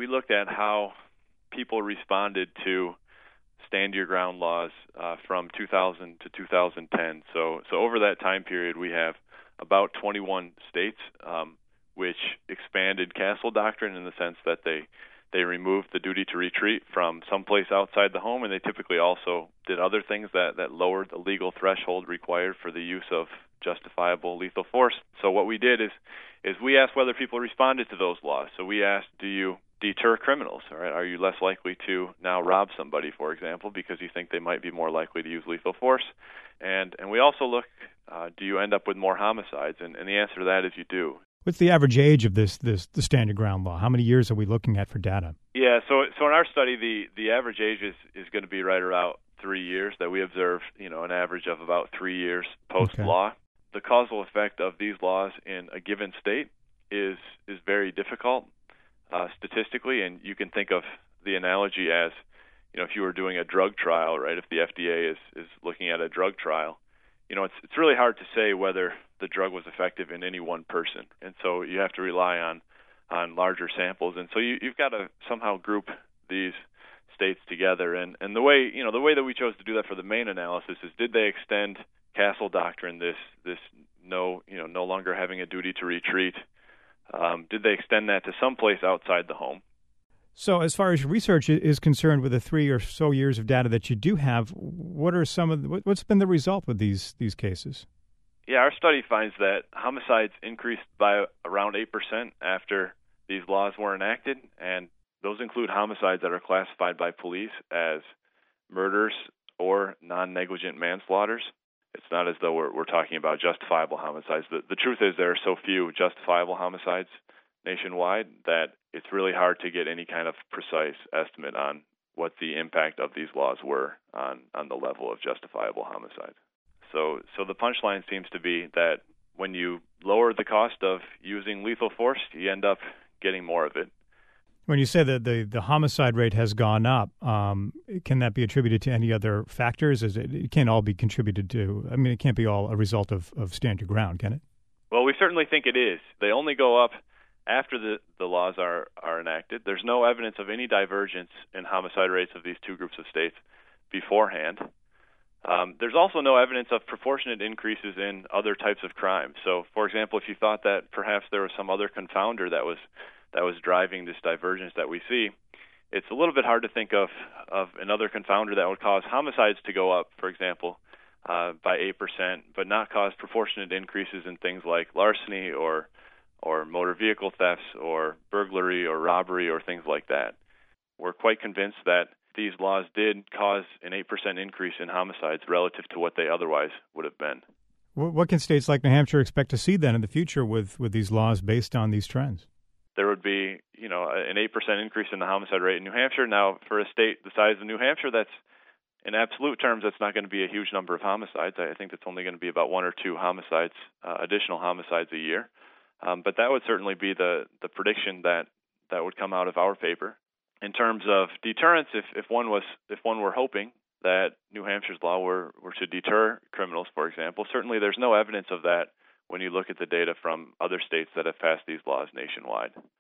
looked at how people responded to stand your ground laws from 2000 to 2010. So over that time period, we have about 21 states which expanded castle doctrine in the sense that they removed the duty to retreat from someplace outside the home, and they typically also did other things that lowered the legal threshold required for the use of justifiable lethal force. So what we did is we asked whether people responded to those laws. So we asked, do you deter criminals? All right? Are you less likely to now rob somebody, for example, because you think they might be more likely to use lethal force? And we also look, do you end up with more homicides? And the answer to that is you do. What's the average age of the stand your ground law? How many years are we looking at for data? Yeah, so in our study, the average age is going to be right around 3 years, that we observe, an average of about 3 years post-law. Okay. The causal effect of these laws in a given state is very difficult statistically, and you can think of the analogy as, if you were doing a drug trial, right? If the FDA is looking at a drug trial, it's really hard to say whether the drug was effective in any one person, and so you have to rely on larger samples, and so you've got to somehow group these states together, and the way that we chose to do that for the main analysis is, did they extend castle doctrine, this no longer having a duty to retreat? Did they extend that to someplace outside the home? So as far as research is concerned, with the 3 or so years of data that you do have, what's been the result with these cases? Yeah, our study finds that homicides increased by around 8% after these laws were enacted, and those include homicides that are classified by police as murders or non-negligent manslaughters. It's not as though we're talking about justifiable homicides. The truth is there are so few justifiable homicides nationwide that it's really hard to get any kind of precise estimate on what the impact of these laws were on the level of justifiable homicide. So the punchline seems to be that when you lower the cost of using lethal force, you end up getting more of it. When you say that the homicide rate has gone up, can that be attributed to any other factors? It can't all be contributed to. I mean, it can't be all a result of stand your ground, can it? Well, we certainly think it is. They only go up after the laws are enacted. There's no evidence of any divergence in homicide rates of these two groups of states beforehand. There's also no evidence of proportionate increases in other types of crime. So, for example, if you thought that perhaps there was some other confounder that was driving this divergence that we see, it's a little bit hard to think of another confounder that would cause homicides to go up, for example, by 8%, but not cause proportionate increases in things like larceny or motor vehicle thefts or burglary or robbery or things like that. We're quite convinced that these laws did cause an 8% increase in homicides relative to what they otherwise would have been. What can states like New Hampshire expect to see then in the future with these laws based on these trends? There would be, an 8% increase in the homicide rate in New Hampshire. Now, for a state the size of New Hampshire, that's, in absolute terms, that's not going to be a huge number of homicides. I think that's only going to be about 1 or 2 homicides, additional homicides a year. But that would certainly be the prediction that would come out of our paper. In terms of deterrence, if one were hoping that New Hampshire's law were to deter criminals, for example, certainly there's no evidence of that when you look at the data from other states that have passed these laws nationwide.